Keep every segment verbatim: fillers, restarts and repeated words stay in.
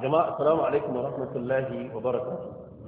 jama'a assalamu alaikum wa rahmatullahi wa barakatuh.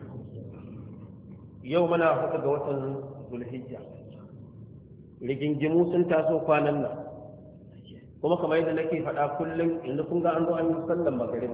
Yau muna huɗu ga watan Zulhijja. Rigingimu sun taso kwanan nan. Kuma kamar yadda nake faɗa kullum yanzu kun ga an zo an yi sallar magariba.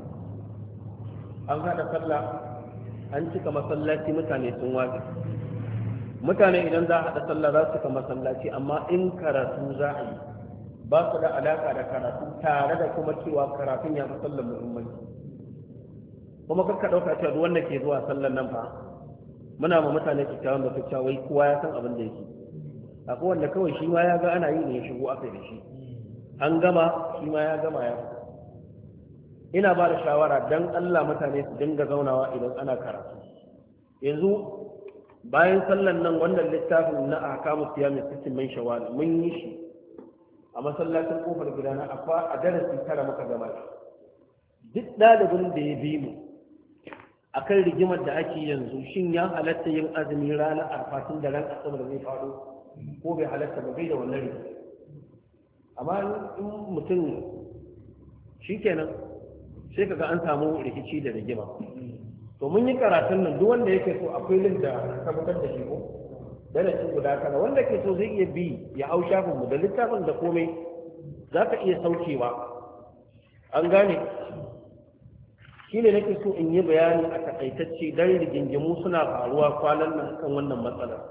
An haɗa sallah, an cika masallaci mutane sun waje. Mutane idan za a haɗa sallah za su cika masallaci amma in karatu za a yi ba su da alaka da karatu tare da kuma cewa karatun ya fi sallar muhimmanci. Kuma kakka ɗauka cewa duk wanda ke zuwa sallar nan fa muna ma mutane kyakkyawan da kyakkyawa wai kowa ya san abin da yake. Akwai wanda kawai shi ma ya ga ana yi ne ya shigo aka da shi. An gama shi ma ya gama ya fita. Ina ba da shawara dan Allah mutane su dinga zaunawa idan ana karatu. Yanzu bayan sallan nan wannan littafin na ahkamu siyamin sittin min shawwal mun yi shi a masallacin kofar gidana a darasi tara muka gama shi. Duk ɗalibin da ya bi mu akan rigimar da ake yanzu shin ya halatta yin azumi ranar arfatin da ran asabar zai faɗo ko bai halatta ba bai da wannan rigima. Amma in mutum shikenan sai kaga an samu rikici da rigima. To mun yi karatun nan duk wanda yake so akwai link da tabbatar da shi ko darasin guda kana wanda ke so zai iya bi ya hau shafin mu da littafin da komai zaka iya saukewa. An gane shine nake so in yi bayani a takaitacce dan rigingimu suna faruwa kwanan nan kan wannan matsalar.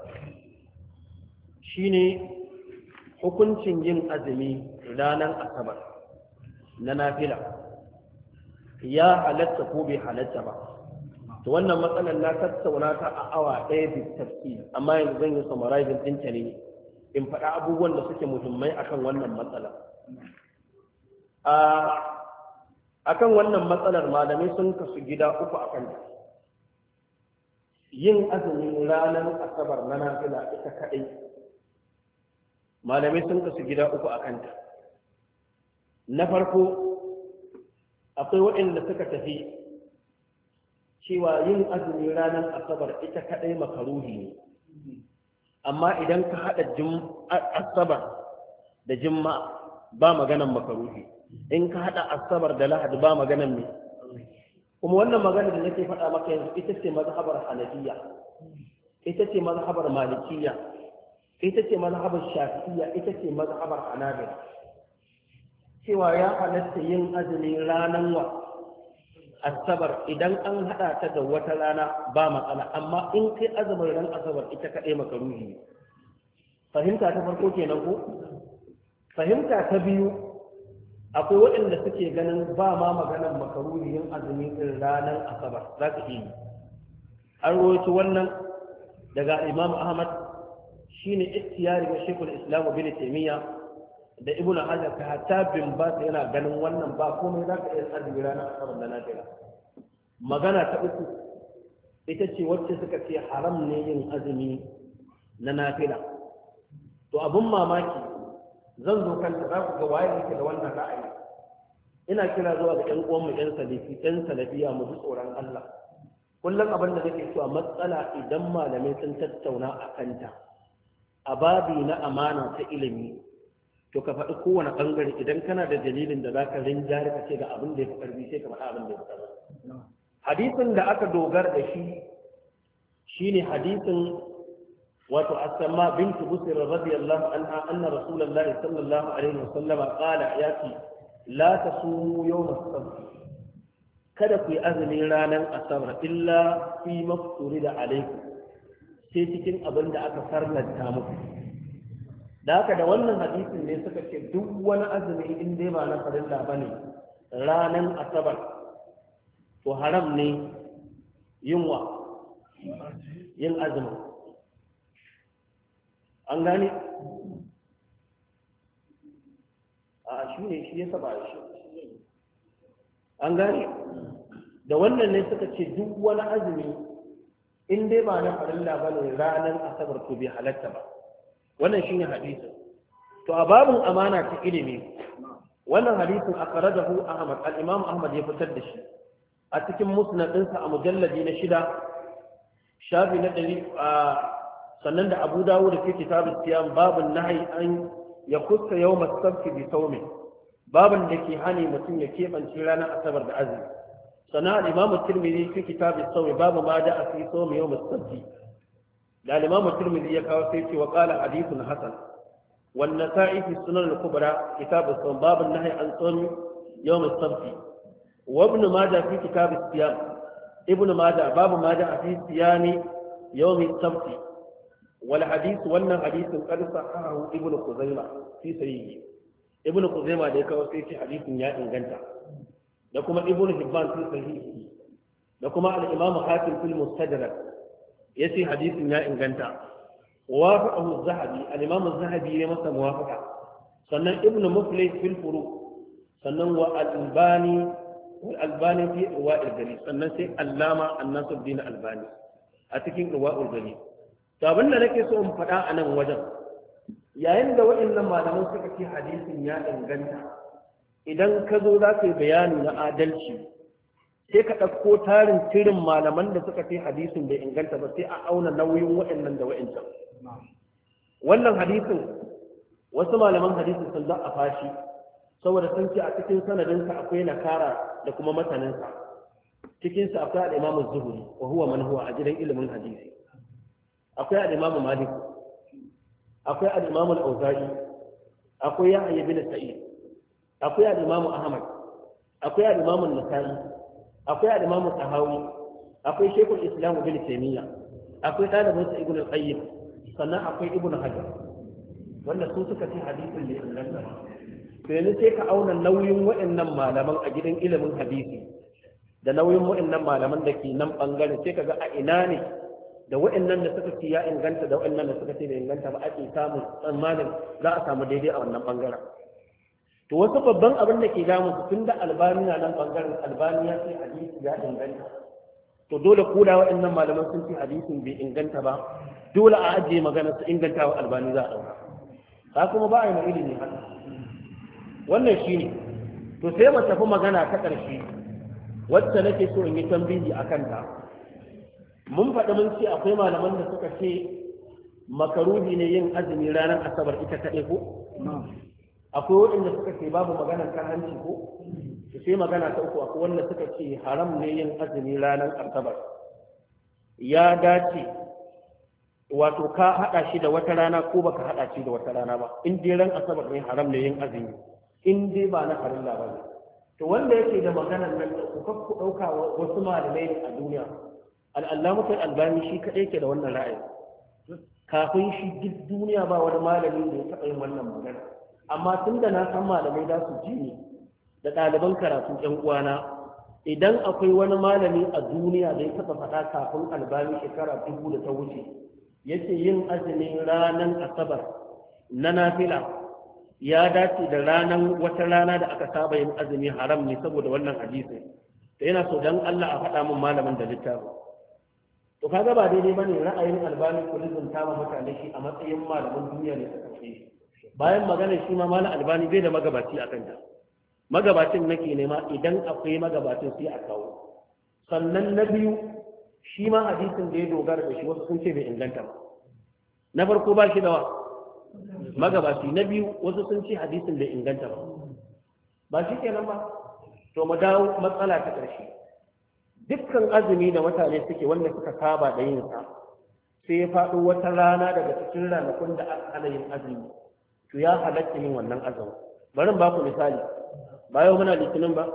Shine hukuncin yin azumi ranar asabar na nafila ya halatta ko bai halatta ba. To wannan matsalar na tattauna ta a awa ɗaya bi tafsir amma yanzu zan yi summarizing din ta ne in faɗa abubuwan da suke muhimmai akan wannan matsala. a akan wannan matsalar malamai sun kasu gida uku akan ta. Yin azumi ranar asabar na nafila ita kaɗai malamai sun kasu gida uku akan ta. Na farko akwai waɗanda suka tafi cewa yin azumi ranar asabar ita kaɗai makaruhi ne, amma idan ka haɗa asabar da juma'a ba maganan makaruhi, in ka haɗa asabar da lahadi ba maganan ne. Kuma wannan magana da nake faɗa maka yanzu ita ce mazhabar hanafiya, ita ce mazhabar malikiya, ita ce mazhabar shafi'iyya, ita ce mazhabar hanabila, cewa ya halatta yin azumi ranar wa asabar idan an haɗa ta da wata rana ba matsala, amma in kai azumin ran asabar ita kaɗai makaruhi. Fahimta ta farko kenan ko? Fahimta ta biyu akwai waɗanda suke ganin ba ma maganar makaruhi yin azumi din ranar asabar za ka iya. An rawaito wannan daga Imam Ahmad shine ittiyari ga Sheikhul Islam Ibn Taymiyyah da Ibn Hajar ka hatta bin Bas yana ganin wannan ba komai za ka iya azumi ranar asabar da nafila. Magana ta uku ita ce wacce suka ce haram ne yin azumi na nafila. To abun mamaki zan zo kanta za ku ga waye yake da wannan ra'ayi. Ina kira zuwa ga ƴan uwanmu ƴan salafi ƴan salafiya mu ji tsoron Allah. Kullum abin da nake cewa matsala idan malamai sun tattauna a kanta a babi na amana ta ilimi to ka faɗi kowane ɓangare idan kana da dalilin da za ka rinjari ka ce ga abin da ya fi ƙarfi sai ka faɗa abin da ya fi ƙarfi. Hadisin da aka dogara da shi shine hadisin wato Asma bintu Busr radiyallahu anha anna Rasulullahi sallallahu alaihi wasallam qala yati la tasumu yawm as-sabt, kada ku yi azumi ranar asabar illa fi mafturida alaikum, sai cikin abin da aka farlanta muku. Da haka da wannan hadisin ne suka ce duk wani azumi in dai ba na farilla bane ranar asabar to haram ne yin wa yin azumi. An gane a shi ne shi ya saba shi. An gane da wannan ne suka ce duk wani azumi in dai ba na farilla bane ranar asabar to bai halatta ba. Wannan shine hadisin. To a babin amana ta ilimi wannan hadisin akhrajahu Ahmad, al-Imam Ahmad ya fitar da shi a cikin musnad ɗinsa a mujalladi na shida shafi na ɗari sannan da Abu Dawud da fi kitabus siyam babun nahyi an yakussa yawm as-sabt bi sawmi babun da ke hani mutum ya keɓance ranar asabar da azumi. sana al-imam at-tirmidhi fi kitab as-sawm babu ma da'a fi sawm yawm as-sabt da al-imam at-tirmidhi ya kawo sai ce wa qala hadithun hasan wan nasa'i fi sunan al-kubra kitab as-sawm babu an-nahy an sawm yawm as-sabt wa ibn majah fi kitab as-siyam ibn majah babu ma da'a fi siyam yawm as-sabt wal hadith wannan hadithin qad sahahu ibn khuzaimah fi sahih ibn khuzaimah da ya kawo sai ce hadithin ya inganta da kuma ibn hibban fi sahihi da kuma al-imam hakim fil mustadrak yace hadisin ya inganta wafaqahu az-zahabi al-imam az-zahabi ya masa muwafaqa sannan ibn muflih fil furu sannan wa al-albani wal albani fi irwa'il gali sannan sai allama an-nasuddin albani a cikin irwa'ul gali to abin da nake so in faɗa a nan wajen yayin da waɗannan malaman suka ce hadisin ya inganta idan ka zo za ka yi bayani na adalci sai ka ɗauko tarin tirin malaman da suka fi hadisin bai inganta ba sai a auna nauyin waɗannan da waɗancan wannan hadisin wasu malaman hadisin sun za a fashi saboda sun ce a cikin sanadinsa akwai nakara da kuma masaninsa cikinsa akwai al'imamu zuhuri wa huwa man huwa a gidan ilimin hadisi akwai al'imamu malik akwai al'imamu al'auza'i akwai yahya bin sa'id akwai al'imamu ahmad akwai al'imamu nasa'i akwai al'imamu tahawi akwai shekul islam bin taymiya akwai ɗalibin sa ibn al-qayyim sannan akwai ibn hajar wanda su suka ce hadisin da inganta to yanzu sai ka auna nauyin waɗannan malaman a gidan ilimin hadisi da nauyin waɗannan malaman da ke nan bangaren sai ka ga a ina ne da waɗannan da suka ce ya inganta da waɗannan da suka ce bai inganta ba ake samun tsammanin za a samu daidai a wannan bangaren to wasu babban abin da ke damu su tun da albani na nan bangaren albani ya ce hadisi ya inganta to dole ko da waɗannan malaman sun ce hadisin bai inganta ba dole a ajiye magana su inganta wa albani za a ɗauka ka kuma ba a yi ma ilimi haka wannan shi ne to sai mu tafi magana ta ƙarshe wacce nake so in yi tambayi a kanta mun faɗi mun ce akwai malaman da suka ce makaruhi ne yin azumi ranar asabar ita kaɗai ko akwai waɗanda suka ce babu maganar karhanci ko sai magana ta uku akwai wanda suka ce haram ne yin azumi ranar asabar ya dace wato ka haɗa shi da wata rana ko baka haɗa shi da wata rana ba in dai ran asabar ne haram ne yin azumi in dai ba na farilla ba ne to wanda yake da maganar nan ku ku ɗauka wasu malamai a duniya al'allamukan albani shi kaɗai ke da wannan ra'ayi kafin shi duk duniya ba wani malami da ya taɓa yin wannan magana amma tun da na san malamai za su ji ne da ɗaliban karatu ƴan uwana idan akwai wani malami a duniya da ya taɓa faɗa kafin albani shekara dubu da ta wuce yace yin azumin ranar asabar na nafila ya dace da ranar wata rana da aka saba yin azumi haram ne saboda wannan hadisi da yana so dan Allah a faɗa min malamin da littafi to kaga ba daidai bane ra'ayin albani ko lizunta ma mutane shi a matsayin malamin duniya ne suka ce bayan magana shi ma malam albani bai da magabaci a kanta magabacin nake nema idan akwai magabacin sai a kawo sannan na biyu shi ma hadisin da ya dogara da shi wasu sun ce bai inganta ba na farko ba shi da wa magabaci na biyu wasu sun ce hadisin bai inganta ba ba shi kenan ba to mu dawo matsala ta ƙarshe dukkan azumi da mutane suke wanda suka saba da yin sa sai ya faɗo wata rana daga cikin ranakun da aka hana yin azumi to ya halatta yin wannan azumi bari ba ku misali ba yau muna litinin ba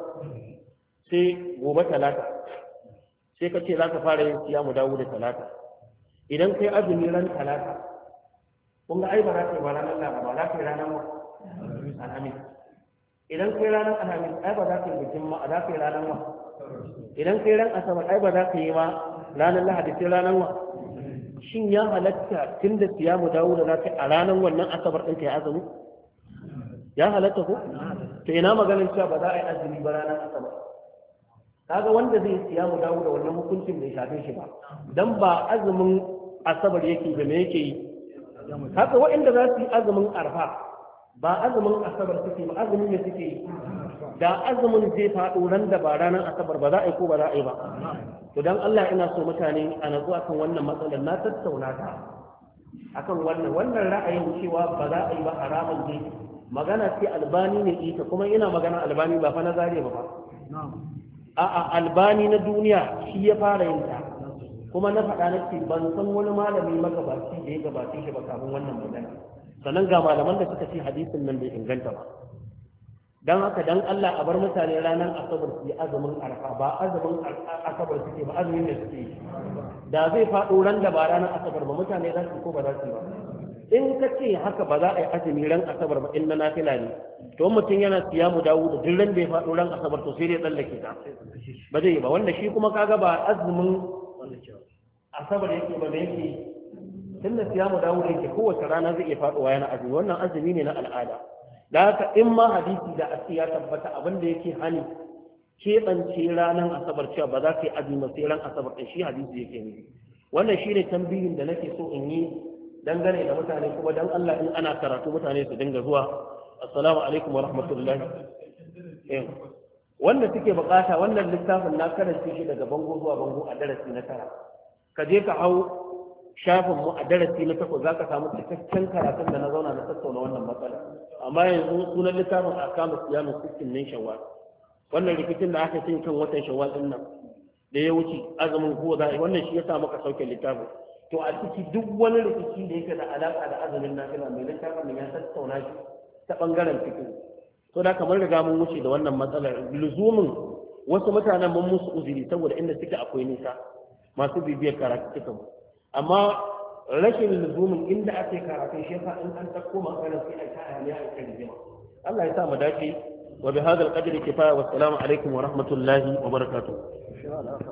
sai gobe talata sai ka ce za ka fara yin siya mu dawo da talata idan kai azumi ran talata kun ga ai ba za ka yi ba ranar laraba za ka yi ranar alhamis idan kai ranar alhamis ai ba za ka yi bikin ma za ka yi ranar wa idan kai ran asabar ai ba za ka yi ma ranar lahadi sai ranar wa shin ya halatta tun da siya mu dawo da za ka yi a ranar wannan asabar ɗin ka yi azumi ya halatta ko to ina maganin cewa ba za a yi azumi ba ranar asabar kaga wanda zai siya mu dawo da wannan hukuncin bai shafe shi ba dan ba azumin asabar yake da me yake yi haka waɗanda za su yi azumin arfa ba azumin asabar suke ba azumin ne suke yi da azumin zai faɗo ran da ba ranar asabar ba za a yi ko ba za a yi ba to dan Allah ina so mutane a nazo akan wannan matsalar na tattauna ta akan wannan wannan ra'ayin cewa ba za a yi ba haramun ne magana ce albani ne ita kuma ina magana albani ba fa na zare ba ba a'a albani na duniya shi ya fara yin ta kuma na faɗa na ce ban san wani malami magabaci da ya gabace shi ba kafin wannan magana sannan ga malaman da suka ce hadisin nan bai inganta ba dan haka dan Allah a bar mutane ranar asabar su yi azumin arfa ba azumin asabar suke ba azumin da suke yi da zai faɗo ran da ba ranar asabar ba mutane za su ko ba za su ba in ka ce haka ba za a yi azumi ran asabar ba in na nafila ne to mutum yana siya mu dawo da duk ran da ya faɗo ran asabar to sai dai tsallake ta ba zai yi ba wanda shi kuma kaga ba azumin asabar yake ba da yake tun da siya mu dawo da yake kowace rana zai iya faɗowa yana azumi wannan azumi ne na al'ada da haka in ma hadisi da ake ya tabbata abin da yake hani keɓance ranar asabar cewa ba za ka yi azumi sai ran asabar ɗin shi hadisi yake ne wannan shi ne tambayin da nake so in yi dangane da mutane kuma dan Allah in ana karatu mutane su dinga zuwa assalamu alaikum wa rahmatullahi wanda suke bukata wannan littafin na karanta shi daga bango zuwa bango a darasi na tara ka je ka hau shafin mu a darasi na takwas za ka samu cikakken karatun da na zauna na tattauna wannan matsala amma yanzu sunan littafin a kama siyamin sittin ne shawwal wannan rikicin da aka cin kan watan shawwal din nan da ya wuce azumin ko za wannan shi ya sa maka sauke littafin to a ciki duk wani rikici da yake da alaka da azumin nafila mai littafin ya tattauna shi ta bangaren fiqh to da kamar riga mun wuce da wannan matsalar luzumin wasu mutanen mun musu uzuri saboda inda suke akwai nisa masu bibiyar karatu cikin amma rashin luzumin inda ake karatun shi yasa in an dauko maganar sai a ta ne a kan jima Allah ya sa mu dace wa bi hadal qadri kifaya wassalamu alaikum wa rahmatullahi wa barakatuh